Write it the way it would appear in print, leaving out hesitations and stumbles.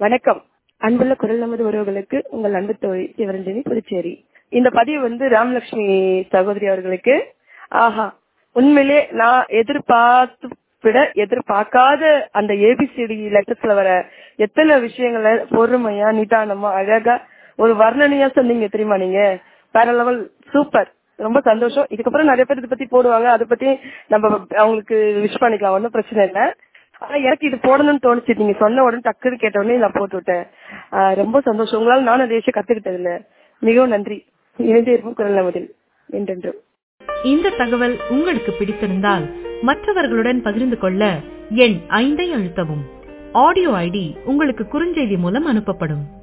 வணக்கம். அன்புள்ள குரல் நமது உறவுகளுக்கு உங்கள் அன்பு தோழி சிவரஞ்சனி, புதுச்சேரி. இந்த பதிவு ராமலட்சுமி சகோதரி அவர்களுக்கு. ஆஹா, உண்மையிலே நான் எதிர்பார்க்காத அந்த ஏபிசிடி லெட்டர்ஸ்ல வர எத்தனை விஷயங்களை பொறுமையா நிதானமா அழகா ஒரு வர்ணனையா சொன்னீங்க தெரியுமா? நீங்க வேற லெவல், சூப்பர், ரொம்ப சந்தோஷம். இதுக்கப்புறம் நிறைய பேர் இதை பத்தி போடுவாங்க, அதை பத்தி நம்ம அவங்களுக்கு விஷ் பண்ணிக்கலாம், ஒன்றும் பிரச்சனை இல்லை. ஆனா எனக்கு இது போடணும்னு தோணுச்சு. நீங்க சொன்ன உடனே டக்குன்னு கேட்ட உடனே நான் போட்டு விட்டேன். ரொம்ப சந்தோஷம். உங்களால நானும் அதே விஷயம் கத்துக்கிட்டது இல்ல. மிகவும் நன்றி. இணைந்தே இருக்கும் குரல் நமதில் என்றென்றும். இந்த தகவல் உங்களுக்கு பிடித்திருந்தால் மற்றவர்களுடன் பகிர்ந்து கொள்ள எண் 5 அழுத்தவும். ஆடியோ ஐடி உங்களுக்கு குறுஞ்செய்தி மூலம் அனுப்பப்படும்.